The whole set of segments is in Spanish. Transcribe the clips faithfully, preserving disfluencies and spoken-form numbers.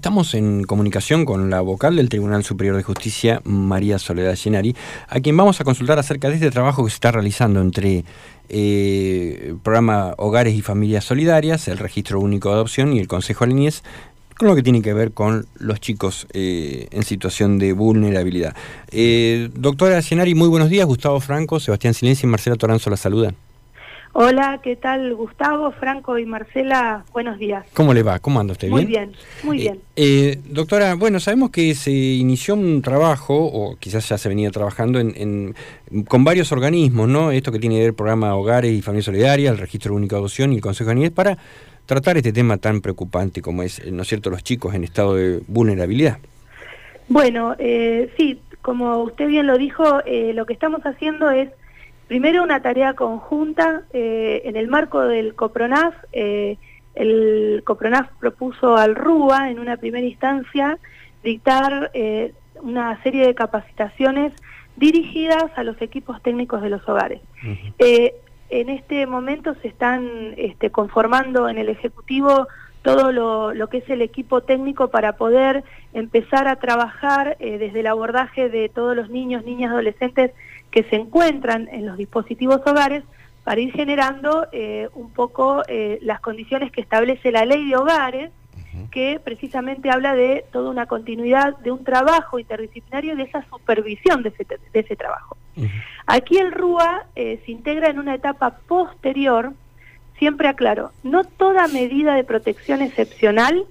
Estamos en comunicación con la vocal del Tribunal Superior de Justicia, María Soledad Llenari, a quien vamos a consultar acerca de este trabajo que se está realizando entre eh, el programa Hogares y Familias Solidarias, el Registro Único de Adopción y el Consejo de la Niñez, con lo que tiene que ver con los chicos eh, en situación de vulnerabilidad. Eh, doctora Llenari, muy buenos días. Gustavo Franco, Sebastián Silenzi y Marcela Toranzo la saludan. Hola, ¿qué tal Gustavo, Franco y Marcela? Buenos días. ¿Cómo le va? ¿Cómo anda usted? Muy ¿Bien? bien, muy bien. Eh, eh, doctora, bueno, sabemos que se inició un trabajo, o quizás ya se venía trabajando en, en, con varios organismos, ¿no? Esto que tiene que ver el programa Hogares y Familias Solidarias, el Registro Único de Adopción y el Consejo de la Niñez, para tratar este tema tan preocupante como es, ¿no es cierto?, los chicos en estado de vulnerabilidad. Bueno, eh, sí, como usted bien lo dijo, eh, lo que estamos haciendo es primero una tarea conjunta eh, en el marco del COPRONAF. Eh, el COPRONAF propuso al RUA en una primera instancia dictar eh, una serie de capacitaciones dirigidas a los equipos técnicos de los hogares. Uh-huh. eh, en este momento se están este, conformando en el Ejecutivo todo lo, lo que es el equipo técnico para poder empezar a trabajar eh, desde el abordaje de todos los niños, niñas, adolescentes que se encuentran en los dispositivos hogares, para ir generando eh, un poco eh, las condiciones que establece la ley de hogares, uh-huh, que precisamente habla de toda una continuidad de un trabajo interdisciplinario y de esa supervisión de ese, de ese trabajo. Uh-huh. Aquí el RUA eh, se integra en una etapa posterior. Siempre aclaro, no toda medida de protección excepcional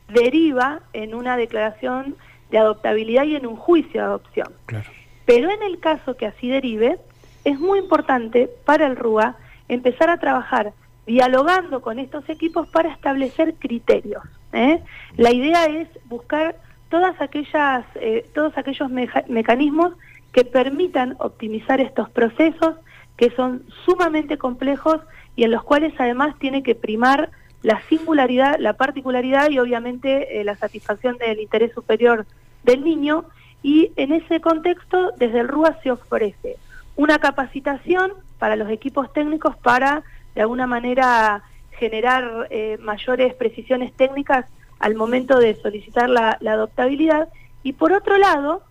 deriva en una declaración de adoptabilidad y en un juicio de adopción. Claro. Pero en el caso que así derive, es muy importante para el RUA empezar a trabajar dialogando con estos equipos para establecer criterios, ¿eh? La idea es buscar todas aquellas, eh, todos aquellos meja- mecanismos que permitan optimizar estos procesos, que son sumamente complejos y en los cuales además tiene que primar la singularidad, la particularidad y obviamente eh, la satisfacción del interés superior del niño. Y en ese contexto, desde el RUA se ofrece una capacitación para los equipos técnicos para, de alguna manera, generar eh, mayores precisiones técnicas al momento de solicitar la, la adoptabilidad. Y por otro lado,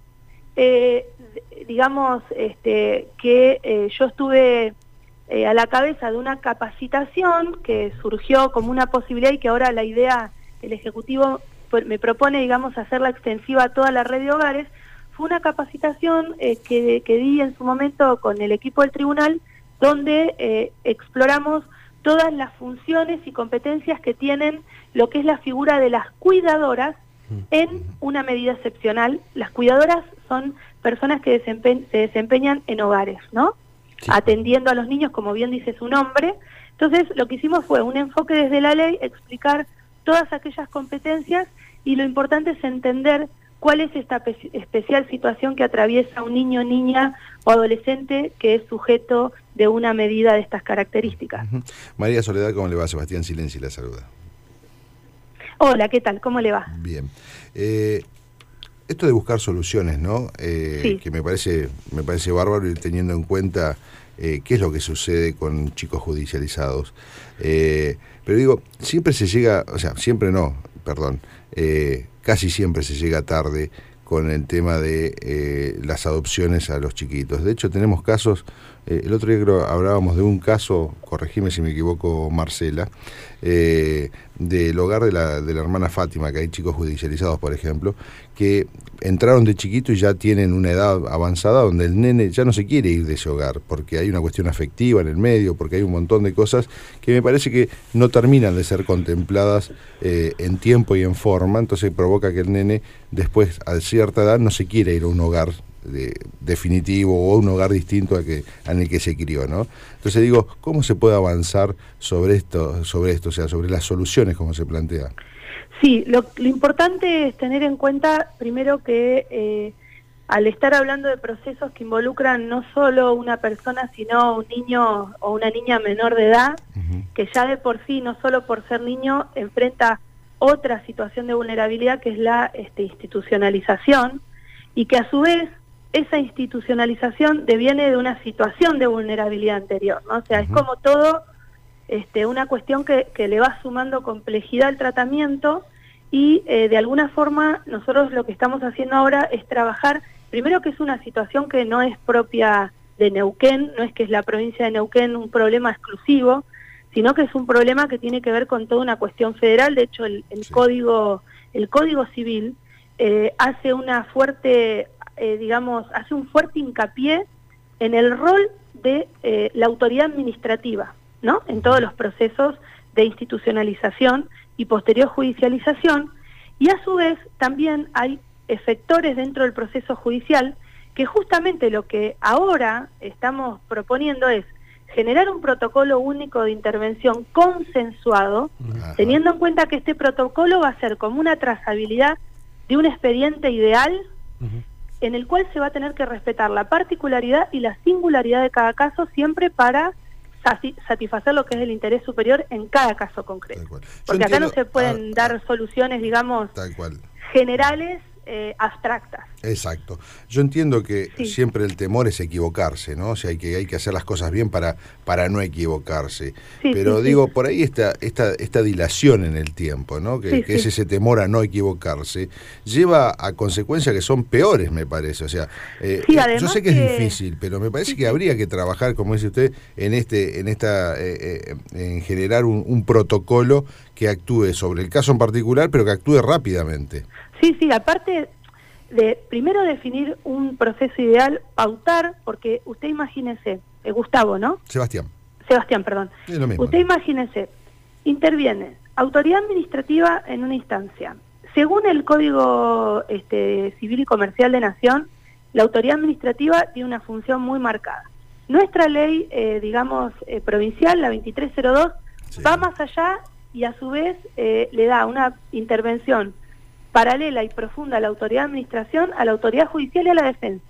eh, digamos este, que eh, yo estuve eh, a la cabeza de una capacitación que surgió como una posibilidad y que ahora la idea, el Ejecutivo me propone, digamos, hacerla extensiva a toda la red de hogares. Fue una capacitación eh, que, que di en su momento con el equipo del tribunal, donde eh, exploramos todas las funciones y competencias que tienen lo que es la figura de las cuidadoras en una medida excepcional. Las cuidadoras son personas que desempe- se desempeñan en hogares, ¿no? Sí. Atendiendo a los niños, como bien dice su nombre. Entonces, lo que hicimos fue un enfoque desde la ley, explicar todas aquellas competencias, y lo importante es entender cuál es esta pe- especial situación que atraviesa un niño, niña o adolescente que es sujeto de una medida de estas características. Uh-huh. María Soledad, ¿cómo le va? Sebastián Silenzi la saluda. Hola, ¿qué tal? ¿Cómo le va? Bien. Eh, esto de buscar soluciones, ¿no? Eh, sí. Que me parece, me parece bárbaro, ir teniendo en cuenta eh, qué es lo que sucede con chicos judicializados. Eh, pero digo, siempre se llega, o sea, siempre no, perdón, eh, casi siempre se llega tarde con el tema de eh, las adopciones a los chiquitos. De hecho, tenemos casos, eh, el otro día creo hablábamos de un caso, corregime si me equivoco, Marcela, eh, del hogar de la, de la hermana Fátima, que hay chicos judicializados, por ejemplo, que entraron de chiquito y ya tienen una edad avanzada donde el nene ya no se quiere ir de ese hogar, porque hay una cuestión afectiva en el medio, porque hay un montón de cosas que me parece que no terminan de ser contempladas eh, en tiempo y en forma. Entonces provoca que el nene después, a cierta edad, no se quiere ir a un hogar de, definitivo o a un hogar distinto a que, en el que se crió, ¿no? Entonces digo, ¿cómo se puede avanzar sobre esto, sobre esto, o sea, sobre las soluciones como se plantea? Sí, lo, lo importante es tener en cuenta primero que eh, al estar hablando de procesos que involucran no solo una persona, sino un niño o una niña menor de edad, uh-huh, que ya de por sí, no solo por ser niño, enfrenta otra situación de vulnerabilidad que es la este, institucionalización, y que a su vez esa institucionalización deviene de una situación de vulnerabilidad anterior, ¿no? O sea, uh-huh, es como todo este, una cuestión que, que le va sumando complejidad al tratamiento y eh, de alguna forma nosotros lo que estamos haciendo ahora es trabajar, primero que es una situación que no es propia de Neuquén, no es que es la provincia de Neuquén un problema exclusivo, sino que es un problema que tiene que ver con toda una cuestión federal. De hecho, el, el, sí. código, el Código Civil eh, hace una fuerte, eh, digamos, hace un fuerte hincapié en el rol de eh, la autoridad administrativa, ¿no? En todos los procesos de institucionalización y posterior judicialización, y a su vez también hay efectores dentro del proceso judicial que justamente lo que ahora estamos proponiendo es generar un protocolo único de intervención consensuado, Ajá. teniendo en cuenta que este protocolo va a ser como una trazabilidad de un expediente ideal uh-huh. en el cual se va a tener que respetar la particularidad y la singularidad de cada caso, siempre para satisfacer lo que es el interés superior en cada caso concreto. Porque entiendo, acá no se pueden ah, dar ah, soluciones, digamos, tal cual. generales, eh, abstractas. Exacto. Yo entiendo que sí. siempre el temor es equivocarse, ¿no? O sea, hay que, hay que hacer las cosas bien para, para no equivocarse. Sí, Pero sí, digo, sí. por ahí está esta, esta dilación en el tiempo, ¿no? Que, sí, que sí. es ese temor a no equivocarse, lleva a consecuencias que son peores, me parece. O sea, eh, sí, yo sé que, que es difícil, pero me parece sí, que sí. habría que trabajar, como dice usted, en este, en esta, eh, eh, en generar un, un protocolo que actúe sobre el caso en particular, pero que actúe rápidamente. Sí, sí, aparte de primero definir un proceso ideal, pautar, porque usted imagínese, eh, Gustavo, ¿no? Sebastián. Sebastián, perdón. Es lo mismo, usted ¿no? imagínese, interviene autoridad administrativa en una instancia. Según el Código este, Civil y Comercial de Nación, la autoridad administrativa tiene una función muy marcada. Nuestra ley, eh, digamos, eh, provincial, la veintitrés cero dos, sí. va más allá y a su vez eh, le da una intervención paralela y profunda a la autoridad de administración, a la autoridad judicial y a la defensa.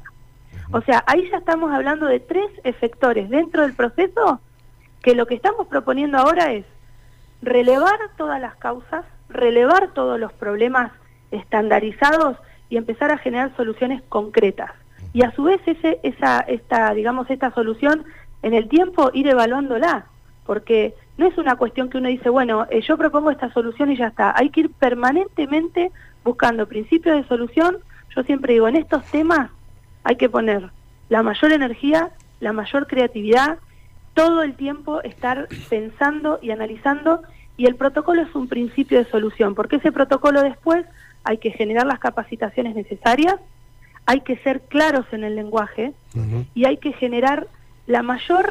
O sea, ahí ya estamos hablando de tres efectores dentro del proceso, que lo que estamos proponiendo ahora es relevar todas las causas, relevar todos los problemas estandarizados y empezar a generar soluciones concretas. Y a su vez ese, esa, esta, digamos, esta solución en el tiempo ir evaluándola, porque no es una cuestión que uno dice, bueno, eh, yo propongo esta solución y ya está. Hay que ir permanentemente buscando principios de solución. Yo siempre digo, en estos temas hay que poner la mayor energía, la mayor creatividad, todo el tiempo estar pensando y analizando, y el protocolo es un principio de solución, porque ese protocolo después hay que generar las capacitaciones necesarias, hay que ser claros en el lenguaje, uh-huh. y hay que generar la mayor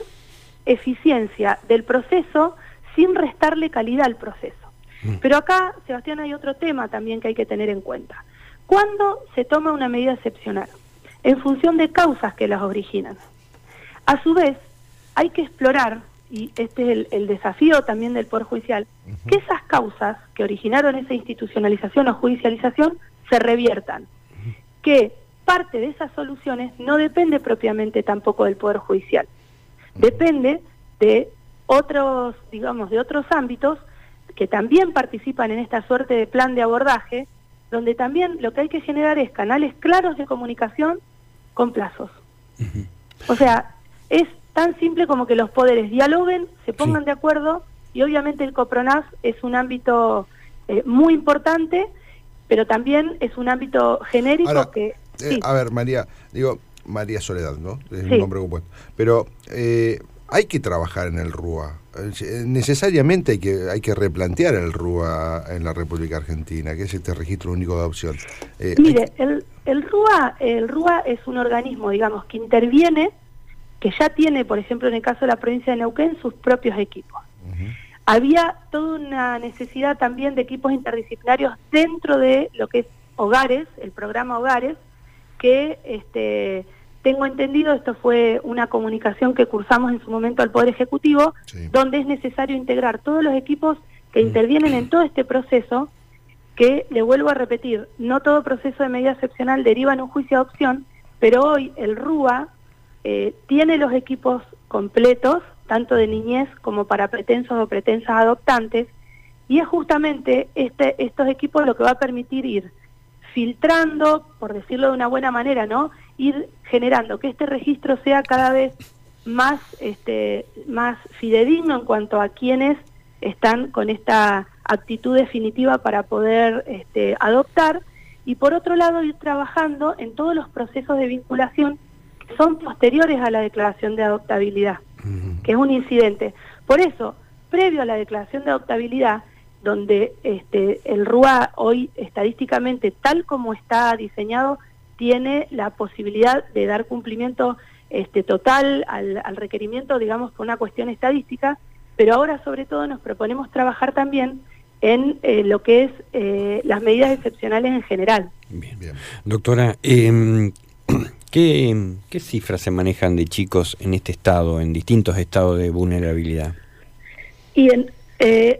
eficiencia del proceso sin restarle calidad al proceso. Uh-huh. Pero acá, Sebastián, hay otro tema también que hay que tener en cuenta. ¿Cuándo se toma una medida excepcional? En función de causas que las originan. A su vez, hay que explorar, y este es el, el desafío también del Poder Judicial, uh-huh. que esas causas que originaron esa institucionalización o judicialización se reviertan. Uh-huh. Que parte de esas soluciones no depende propiamente tampoco del Poder Judicial. Uh-huh. Depende de otros, digamos, de otros ámbitos que también participan en esta suerte de plan de abordaje, donde también lo que hay que generar es canales claros de comunicación con plazos. Uh-huh. O sea, es tan simple como que los poderes dialoguen, se pongan sí. de acuerdo, y obviamente el COPRONAF es un ámbito eh, muy importante, pero también es un ámbito genérico. Ahora, que... Eh, sí. A ver, María, digo, María Soledad, ¿no? Es sí. un nombre compuesto. Pero eh, hay que trabajar en el R U A. Necesariamente hay que hay que replantear el R U A en la República Argentina, que es este registro único de adopción. Eh, Mire, que... el, el R U A, el R U A es un organismo, digamos, que interviene, que ya tiene, por ejemplo, en el caso de la provincia de Neuquén, sus propios equipos. Uh-huh. Había toda una necesidad también de equipos interdisciplinarios dentro de lo que es Hogares, el programa Hogares, que este, tengo entendido, esto fue una comunicación que cursamos en su momento al Poder Ejecutivo, sí. donde es necesario integrar todos los equipos que uh-huh. intervienen en todo este proceso, que, le vuelvo a repetir, no todo proceso de medida excepcional deriva en un juicio de adopción, pero hoy el R U A Eh, tiene los equipos completos, tanto de niñez como para pretensos o pretensas adoptantes, y es justamente este, estos equipos lo que va a permitir ir filtrando, por decirlo de una buena manera, ¿no? Ir generando que este registro sea cada vez más, este, más fidedigno en cuanto a quienes están con esta actitud definitiva para poder este, adoptar, y por otro lado ir trabajando en todos los procesos de vinculación que son posteriores a la declaración de adoptabilidad, uh-huh. que es un incidente. Por eso, previo a la declaración de adoptabilidad, donde este, el R U A hoy estadísticamente, tal como está diseñado, tiene la posibilidad de dar cumplimiento este, total al, al requerimiento, digamos, por una cuestión estadística, pero ahora sobre todo nos proponemos trabajar también en eh, lo que es eh, las medidas excepcionales en general. Bien, bien. Doctora, eh, ¿qué, ¿qué cifras se manejan de chicos en este estado, en distintos estados de vulnerabilidad? Y en, eh,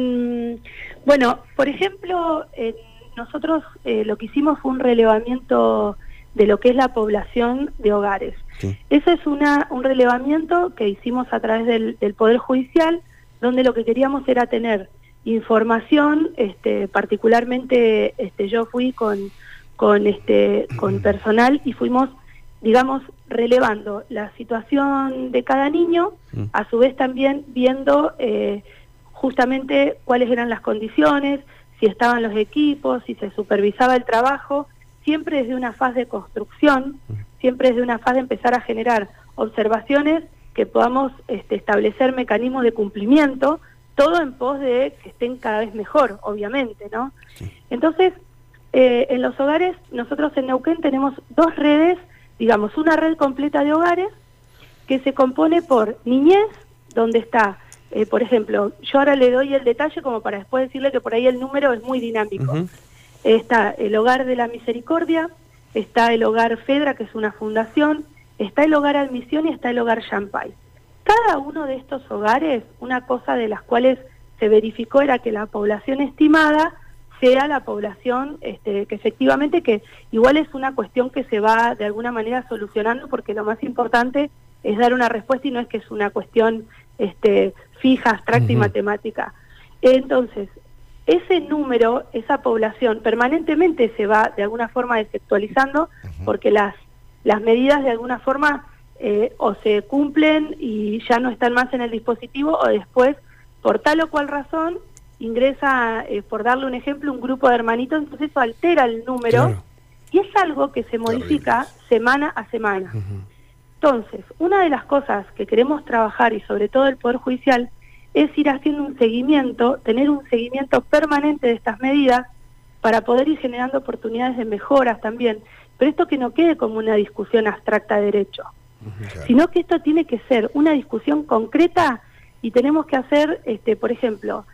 en bueno, por ejemplo, en, nosotros eh, lo que hicimos fue un relevamiento de lo que es la población de hogares. Sí. Ese es una, un relevamiento que hicimos a través del, del Poder Judicial, donde lo que queríamos era tener información, este, particularmente este, yo fui con, con, este, con personal y fuimos, digamos, relevando la situación de cada niño, a su vez también viendo eh, justamente cuáles eran las condiciones, si estaban los equipos, si se supervisaba el trabajo, siempre desde una fase de construcción, siempre desde una fase de empezar a generar observaciones que podamos este, establecer mecanismos de cumplimiento, todo en pos de que estén cada vez mejor, obviamente, ¿no? Sí. Entonces, eh, en los hogares, nosotros en Neuquén tenemos dos redes, digamos, una red completa de hogares que se compone por niñez, donde está, eh, por ejemplo, yo ahora le doy el detalle como para después decirle que por ahí el número es muy dinámico. Uh-huh. Está el Hogar de la Misericordia, está el Hogar Fedra, que es una fundación, está el Hogar Admisión y está el Hogar Champay. Cada uno de estos hogares, una cosa de las cuales se verificó era que la población estimada sea la población este, que efectivamente, que igual es una cuestión que se va de alguna manera solucionando, porque lo más importante es dar una respuesta y no es que es una cuestión este, fija, abstracta uh-huh. y matemática. Entonces, ese número, esa población, permanentemente se va de alguna forma desactualizando, uh-huh. porque las, las medidas de alguna forma eh, o se cumplen y ya no están más en el dispositivo, o después, por tal o cual razón, ingresa, eh, por darle un ejemplo, un grupo de hermanitos, entonces eso altera el número, claro. y es algo que se modifica Terribles. semana a semana. Uh-huh. Entonces, una de las cosas que queremos trabajar, y sobre todo el Poder Judicial, es ir haciendo un seguimiento, tener un seguimiento permanente de estas medidas, para poder ir generando oportunidades de mejoras también, pero esto que no quede como una discusión abstracta de derecho, uh-huh. claro. sino que esto tiene que ser una discusión concreta, y tenemos que hacer, este, por ejemplo,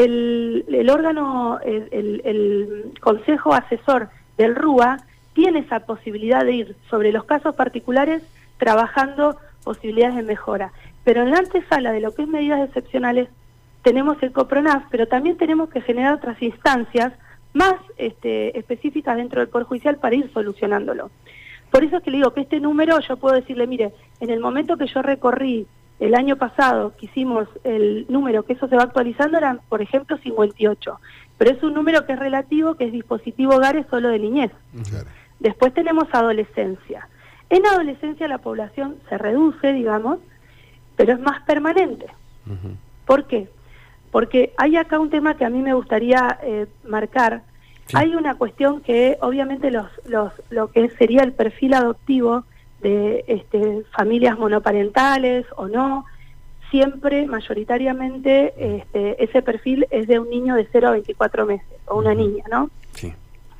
El, el órgano, el, el, el Consejo Asesor del R U A tiene esa posibilidad de ir sobre los casos particulares trabajando posibilidades de mejora. Pero en la antesala de lo que es medidas excepcionales tenemos el COPRONAF, pero también tenemos que generar otras instancias más este, específicas dentro del Poder Judicial para ir solucionándolo. Por eso es que le digo que este número yo puedo decirle, mire, en el momento que yo recorrí el año pasado, que hicimos el número, que eso se va actualizando, eran, por ejemplo, cincuenta y ocho. Pero es un número que es relativo, que es dispositivo hogares solo de niñez. Claro. Después tenemos adolescencia. En adolescencia la población se reduce, digamos, pero es más permanente. Uh-huh. ¿Por qué? Porque hay acá un tema que a mí me gustaría eh, marcar. Sí. Hay una cuestión que, obviamente, los, los, lo que sería el perfil adoptivo de este, familias monoparentales o no, siempre, mayoritariamente, este, ese perfil es de un niño de cero a veinticuatro meses, o una niña, ¿no? Sí.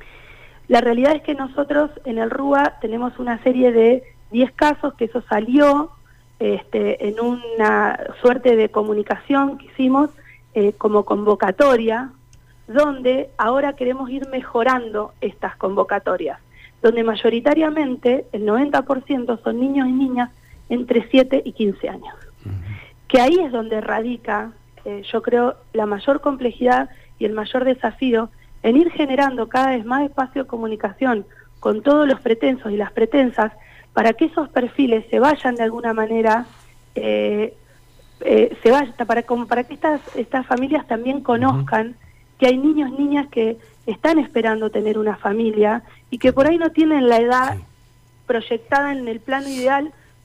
La realidad es que nosotros en el R U A tenemos una serie de diez casos, que eso salió este, en una suerte de comunicación que hicimos eh, como convocatoria, donde ahora queremos ir mejorando estas convocatorias, donde mayoritariamente el noventa por ciento son niños y niñas entre siete y quince años. Uh-huh. Que ahí es donde radica, eh, yo creo, la mayor complejidad y el mayor desafío en ir generando cada vez más espacio de comunicación con todos los pretensos y las pretensas, para que esos perfiles se vayan de alguna manera, eh, eh, se vayan, para, como para que estas, estas familias también conozcan uh-huh. que hay niños y niñas que están esperando tener una familia y que por ahí no tienen la edad sí. proyectada en el plano ideal,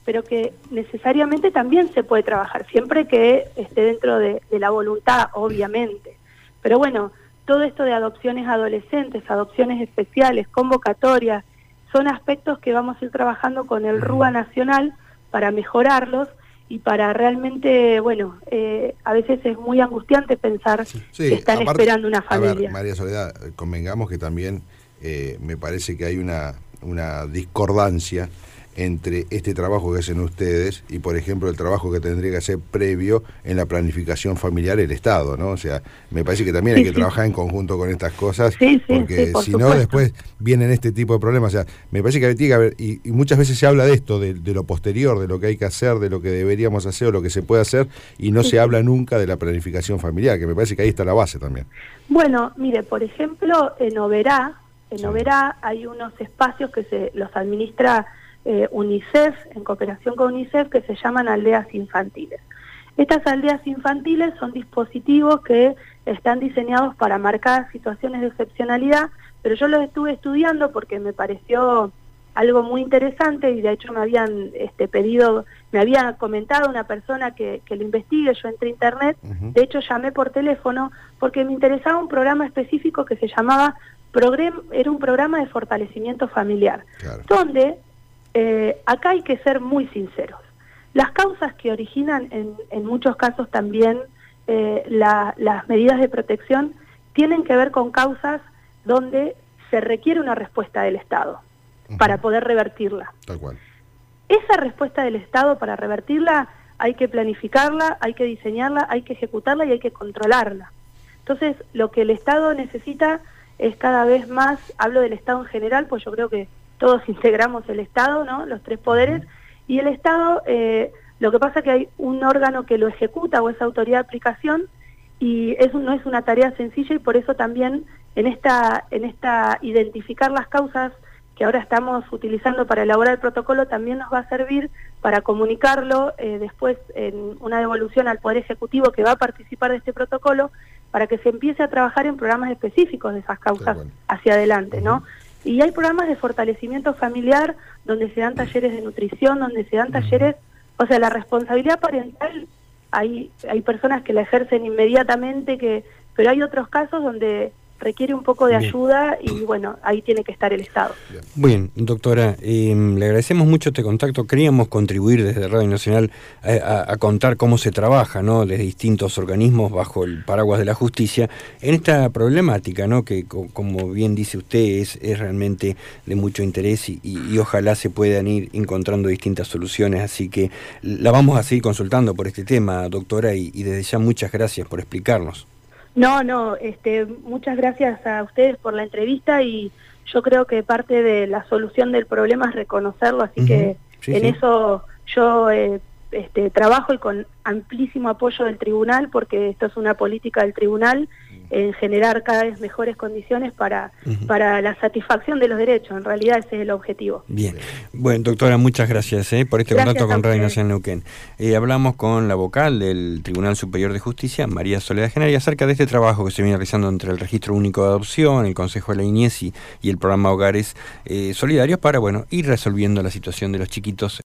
pero que necesariamente también se puede trabajar, siempre que esté dentro de, de la voluntad, obviamente. Pero bueno, todo esto de adopciones adolescentes, adopciones especiales, convocatorias, son aspectos que vamos a ir trabajando con el RUA Nacional para mejorarlos y para realmente, bueno, eh, a veces es muy angustiante pensar sí, sí, que están aparte, esperando una familia. A ver, María Soledad, convengamos que también eh, me parece que hay una, una discordancia entre este trabajo que hacen ustedes y, por ejemplo, el trabajo que tendría que hacer previo en la planificación familiar el Estado, ¿no? O sea, me parece que también sí, hay que sí. trabajar en conjunto con estas cosas, sí, sí, porque sí, por si supuesto. no, después vienen este tipo de problemas. O sea, me parece que tiene que haber, y, y muchas veces se habla de esto, de, de lo posterior, de lo que hay que hacer, de lo que deberíamos hacer o lo que se puede hacer, y no sí, se sí. habla nunca de la planificación familiar, que me parece que ahí está la base también. Bueno, mire, por ejemplo, en Oberá, en sí. Oberá hay unos espacios que se los administra Eh, UNICEF, en cooperación con UNICEF, que se llaman aldeas infantiles. Estas aldeas infantiles son dispositivos que están diseñados para marcar situaciones de excepcionalidad, pero yo los estuve estudiando porque me pareció algo muy interesante y de hecho me habían este, pedido, me había comentado una persona que, que lo investigue, yo entré a internet, uh-huh. de hecho llamé por teléfono porque me interesaba un programa específico que se llamaba, programa, era un programa de fortalecimiento familiar, claro. donde Eh, acá hay que ser muy sinceros. Las causas que originan en, en muchos casos también eh, la, las medidas de protección tienen que ver con causas donde se requiere una respuesta del Estado uh-huh. para poder revertirla. Tal cual. Esa respuesta del Estado para revertirla hay que planificarla, hay que diseñarla, hay que ejecutarla y hay que controlarla. Entonces, lo que el Estado necesita es cada vez más, hablo del Estado en general, pues yo creo que todos integramos el Estado, ¿no? Los tres poderes, y el Estado, eh, lo que pasa es que hay un órgano que lo ejecuta o es autoridad de aplicación, y eso no es una tarea sencilla, y por eso también en esta, en esta identificar las causas que ahora estamos utilizando para elaborar el protocolo, también nos va a servir para comunicarlo eh, después en una devolución al Poder Ejecutivo que va a participar de este protocolo, para que se empiece a trabajar en programas específicos de esas causas bueno. hacia adelante, ¿no? Y hay programas de fortalecimiento familiar donde se dan talleres de nutrición, donde se dan talleres, o sea, la responsabilidad parental, hay, hay personas que la ejercen inmediatamente, que pero hay otros casos donde requiere un poco de Bien. ayuda y bueno, ahí tiene que estar el Estado. Bien, doctora, eh, le agradecemos mucho este contacto. Queríamos contribuir desde Radio Nacional a, a, a contar cómo se trabaja, ¿no?, desde distintos organismos bajo el paraguas de la justicia en esta problemática, ¿no?, que co como bien dice usted es, es realmente de mucho interés y, y, y ojalá se puedan ir encontrando distintas soluciones, así que la vamos a seguir consultando por este tema, doctora, y, y desde ya muchas gracias por explicarnos. No, no, este, muchas gracias a ustedes por la entrevista y yo creo que parte de la solución del problema es reconocerlo, así uh-huh. que sí, en sí. eso yo eh, este, trabajo y con amplísimo apoyo del tribunal, porque esto es una política del tribunal en generar cada vez mejores condiciones para, uh-huh. para la satisfacción de los derechos. En realidad ese es el objetivo. Bien. Bueno, doctora, muchas gracias eh, por este gracias contacto con Radio Nacional Neuquén. Eh, hablamos con la vocal del Tribunal Superior de Justicia, María Soledad Genari, acerca de este trabajo que se viene realizando entre el Registro Único de Adopción, el Consejo de la Niñez y, y el programa Hogares eh, Solidarios para, bueno, ir resolviendo la situación de los chiquitos